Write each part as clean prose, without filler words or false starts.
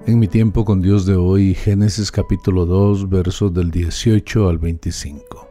En mi tiempo con Dios de hoy, Génesis capítulo 2, versos del 18 al 25.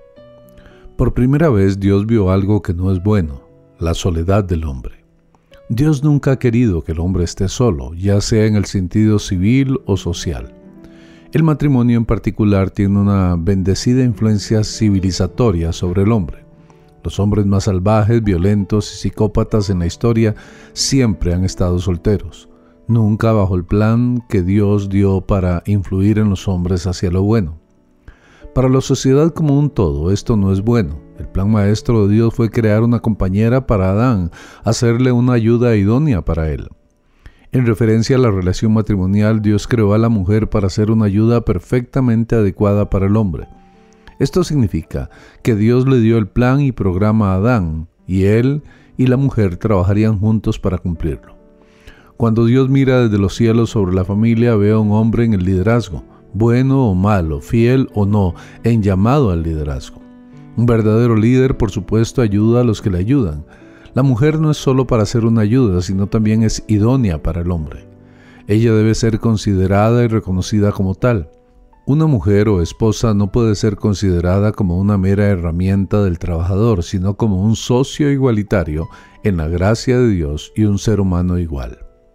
Por primera vez Dios vio algo que no es bueno, la soledad del hombre. Dios nunca ha querido que el hombre esté solo, ya sea en el sentido civil o social. El matrimonio en particular tiene una bendecida influencia civilizatoria sobre el hombre. Los hombres más salvajes, violentos y psicópatas en la historia siempre han estado solteros. Nunca bajo el plan que Dios dio para influir en los hombres hacia lo bueno. Para la sociedad como un todo, esto no es bueno. El plan maestro de Dios fue crear una compañera para Adán, hacerle una ayuda idónea para él. En referencia a la relación matrimonial, Dios creó a la mujer para ser una ayuda perfectamente adecuada para el hombre. Esto significa que Dios le dio el plan y programa a Adán, y él y la mujer trabajarían juntos para cumplirlo. Cuando Dios mira desde los cielos sobre la familia, ve a un hombre en el liderazgo, bueno o malo, fiel o no, en llamado al liderazgo. Un verdadero líder, por supuesto, ayuda a los que le ayudan. La mujer no es solo para ser una ayuda, sino también es idónea para el hombre. Ella debe ser considerada y reconocida como tal. Una mujer o esposa no puede ser considerada como una mera herramienta del trabajador, sino como un socio igualitario en la gracia de Dios y un ser humano igual.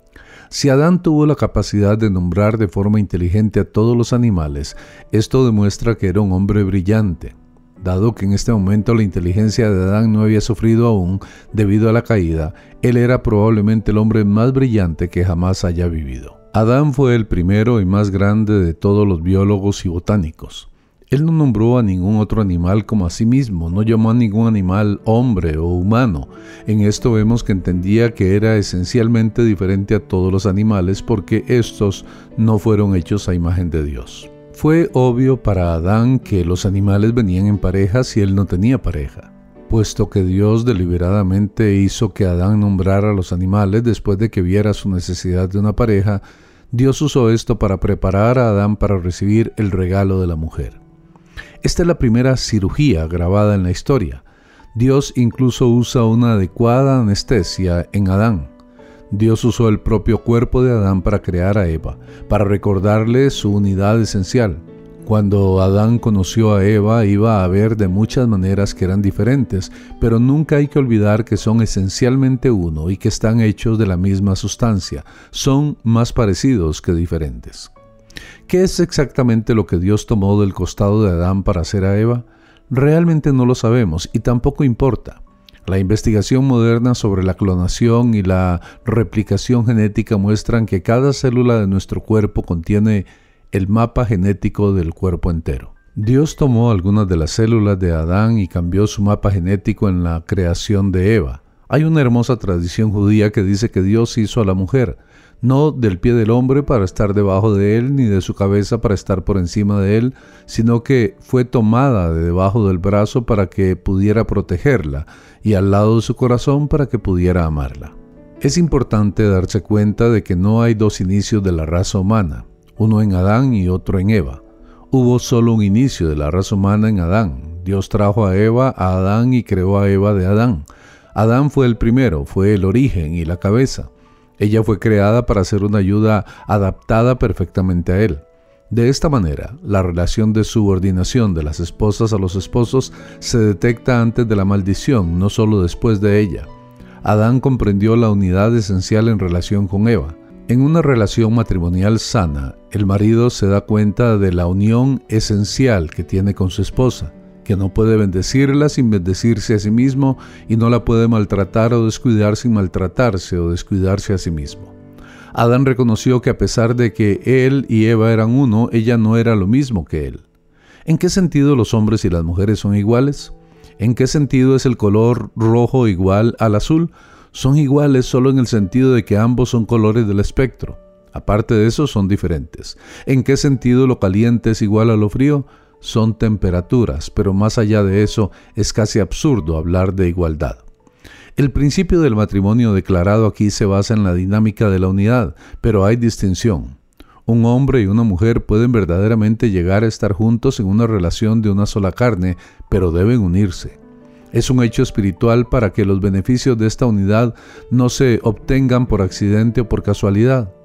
Si Adán tuvo la capacidad de nombrar de forma inteligente a todos los animales, esto demuestra que era un hombre brillante. Dado que en este momento la inteligencia de Adán no había sufrido aún debido a la caída, él era probablemente el hombre más brillante que jamás haya vivido. Adán fue el primero y más grande de todos los biólogos y botánicos. Él no nombró a ningún otro animal como a sí mismo, no llamó a ningún animal hombre o humano. En esto vemos que entendía que era esencialmente diferente a todos los animales porque estos no fueron hechos a imagen de Dios. Fue obvio para Adán que los animales venían en parejas y él no tenía pareja. Puesto que Dios deliberadamente hizo que Adán nombrara a los animales después de que viera su necesidad de una pareja, Dios usó esto para preparar a Adán para recibir el regalo de la mujer. Esta es la primera cirugía grabada en la historia. Dios incluso usa una adecuada anestesia en Adán. Dios usó el propio cuerpo de Adán para crear a Eva, para recordarle su unidad esencial. Cuando Adán conoció a Eva, iba a ver de muchas maneras que eran diferentes, pero nunca hay que olvidar que son esencialmente uno y que están hechos de la misma sustancia. Son más parecidos que diferentes. ¿Qué es exactamente lo que Dios tomó del costado de Adán para hacer a Eva? Realmente no lo sabemos y tampoco importa. La investigación moderna sobre la clonación y la replicación genética muestran que cada célula de nuestro cuerpo contiene el mapa genético del cuerpo entero. Dios tomó algunas de las células de Adán y cambió su mapa genético en la creación de Eva. Hay una hermosa tradición judía que dice que Dios hizo a la mujer, no del pie del hombre para estar debajo de él, ni de su cabeza para estar por encima de él, sino que fue tomada de debajo del brazo para que pudiera protegerla, y al lado de su corazón para que pudiera amarla. Es importante darse cuenta de que no hay dos inicios de la raza humana, uno en Adán y otro en Eva. Hubo solo un inicio de la raza humana en Adán. Dios trajo a Eva a Adán y creó a Eva de Adán. Adán fue el primero, fue el origen y la cabeza. Ella fue creada para ser una ayuda adaptada perfectamente a él. De esta manera, la relación de subordinación de las esposas a los esposos se detecta antes de la maldición, no solo después de ella. Adán comprendió la unidad esencial en relación con Eva. En una relación matrimonial sana, el marido se da cuenta de la unión esencial que tiene con su esposa, que no puede bendecirla sin bendecirse a sí mismo y no la puede maltratar o descuidar sin maltratarse o descuidarse a sí mismo. Adán reconoció que a pesar de que él y Eva eran uno, ella no era lo mismo que él. ¿En qué sentido los hombres y las mujeres son iguales? ¿En qué sentido es el color rojo igual al azul? Son iguales solo en el sentido de que ambos son colores del espectro. Aparte de eso, son diferentes. ¿En qué sentido lo caliente es igual a lo frío? Son temperaturas, pero más allá de eso, es casi absurdo hablar de igualdad. El principio del matrimonio declarado aquí se basa en la dinámica de la unidad, pero hay distinción. Un hombre y una mujer pueden verdaderamente llegar a estar juntos en una relación de una sola carne, pero deben unirse. Es un hecho espiritual para que los beneficios de esta unidad no se obtengan por accidente o por casualidad.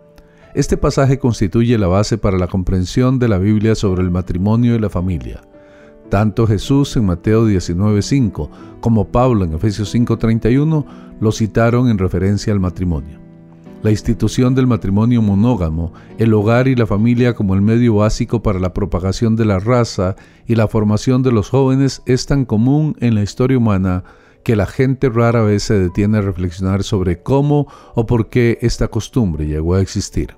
Este pasaje constituye la base para la comprensión de la Biblia sobre el matrimonio y la familia. Tanto Jesús en Mateo 19:5 como Pablo en Efesios 5:31 lo citaron en referencia al matrimonio. La institución del matrimonio monógamo, el hogar y la familia como el medio básico para la propagación de la raza y la formación de los jóvenes es tan común en la historia humana que la gente rara vez se detiene a reflexionar sobre cómo o por qué esta costumbre llegó a existir.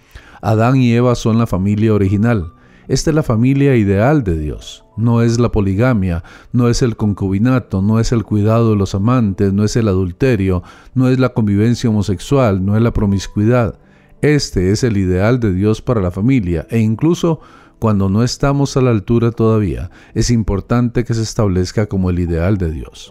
Adán y Eva son la familia original. Esta es la familia ideal de Dios. No es la poligamia, no es el concubinato, no es el cuidado de los amantes, no es el adulterio, no es la convivencia homosexual, no es la promiscuidad. Este es el ideal de Dios para la familia, e incluso cuando no estamos a la altura todavía, es importante que se establezca como el ideal de Dios.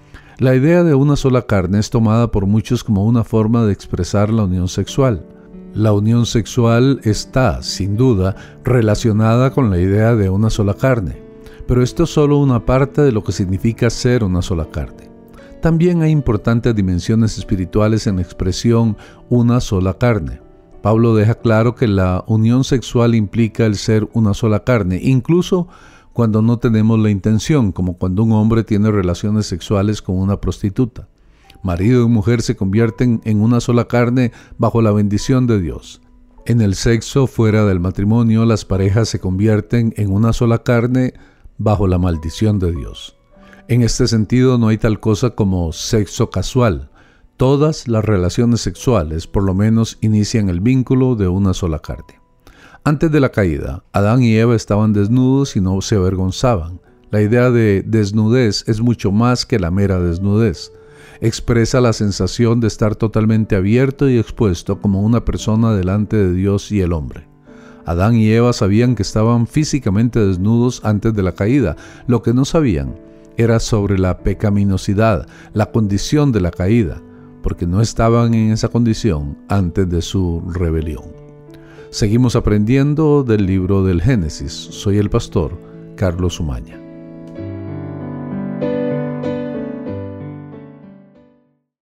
La idea de una sola carne es tomada por muchos como una forma de expresar la unión sexual. La unión sexual está, sin duda, relacionada con la idea de una sola carne, pero esto es solo una parte de lo que significa ser una sola carne. También hay importantes dimensiones espirituales en la expresión una sola carne. Pablo deja claro que la unión sexual implica el ser una sola carne, incluso cuando no tenemos la intención, como cuando un hombre tiene relaciones sexuales con una prostituta. Marido y mujer se convierten en una sola carne bajo la bendición de Dios. En el sexo fuera del matrimonio, las parejas se convierten en una sola carne bajo la maldición de Dios. En este sentido, no hay tal cosa como sexo casual. Todas las relaciones sexuales, por lo menos, inician el vínculo de una sola carne. Antes de la caída, Adán y Eva estaban desnudos y no se avergonzaban. La idea de desnudez es mucho más que la mera desnudez. Expresa la sensación de estar totalmente abierto y expuesto como una persona delante de Dios y el hombre. Adán y Eva sabían que estaban físicamente desnudos antes de la caída. Lo que no sabían era sobre la pecaminosidad, la condición de la caída, porque no estaban en esa condición antes de su rebelión. Seguimos aprendiendo del libro del Génesis. Soy el pastor Carlos Umaña.